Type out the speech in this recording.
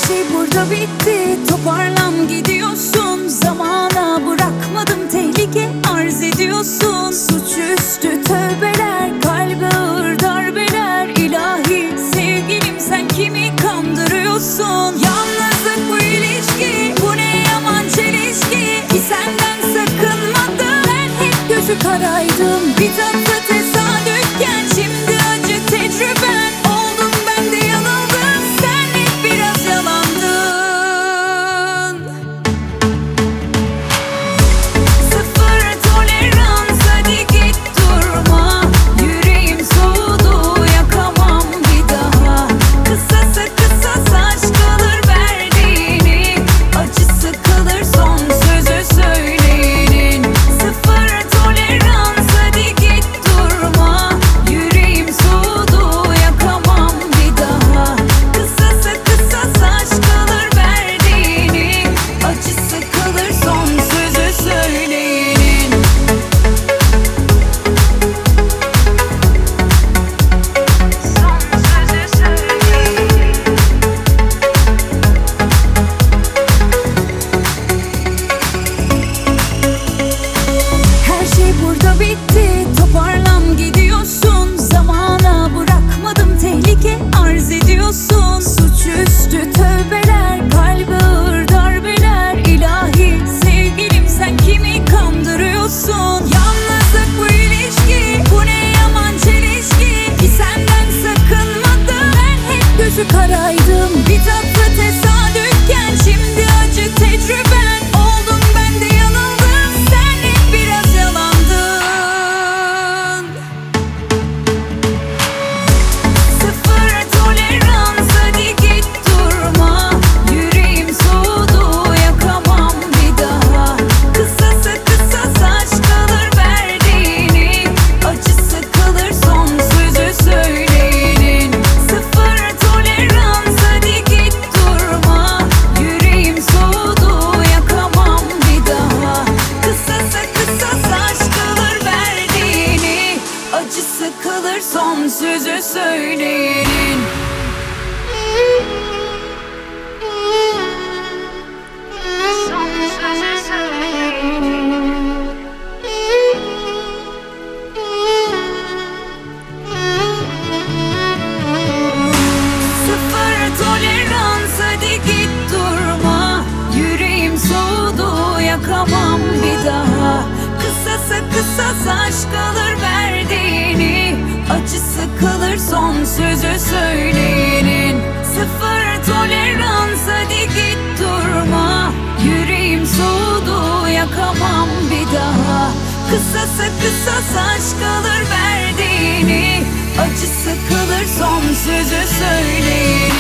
şey burada bitti, toparlan gidiyorsun. Zamana bırakmadım, tehlike arz ediyorsun. Suçüstü tövbeler, kalbe ağır darbeler. İlahi sevgilim, sen kimi kandırıyorsun? Yalnızlık bu ilişki, bu ne yaman çelişki. Ki senden sakınmadım, ben hep gözü karaydım. Bir tatlı tesadüfken şimdi acı tecrüben. Oldum ben de yanıldım, sen hep biraz yalandın. Sıfır tolerans, hadi git durma. Yüreğim soğudu, yakamam bir daha. Kısası kısa saç kalır verdiğini, acısı kalır son sözü söyleyenin. Sıfır tolerans, hadi git durma. Yüreğim soğudu, yakamam bir daha. Kısası kısa saç kalır verdiğini, acısı kalır son sözü söyleyenin. Her şey burada bitti, toparlan gidiyorsun. Zamana bırakmadım, tehlike arz ediyorsun. Suçüstü tövbeler, kalbe ağır darbeler. İlahi sevgilim, sen kimi kandırıyorsun? Yalnızlık bu ilişki, bu ne yaman çelişki. Ki senden sakınmadım, ben hep gözü karaydım. Bir tatlı tesadüfken şimdi acı tecrüben. Oldum ben de yanıldım, sen hep biraz yalandın. Sıfır tolerans, hadi git durma. Yüreğim soğudu, yakamam bir daha. Kısası kısa saç kalır verdiğini, acısı kalır son sözü söyleyenin. Sıfır tolerans, hadi git durma. Yüreğim soğudu, yakamam bir daha. Kısası kısa saç kalır verdiğini, acısı kalır son sözü söyleyenin. Sıfır tolerans, hadi git durma. Yüreğim soğudu, yakamam bir daha. Kısası kısa saç kalır verdiğini, acısı kalır son sözü söyleyenin. Sıfır tolerans, hadi git durma. Yüreğim soğudu, yakamam bir daha. Kısası kısa saç kalır verdiğini, acısı kalır son sözü söyleyenin.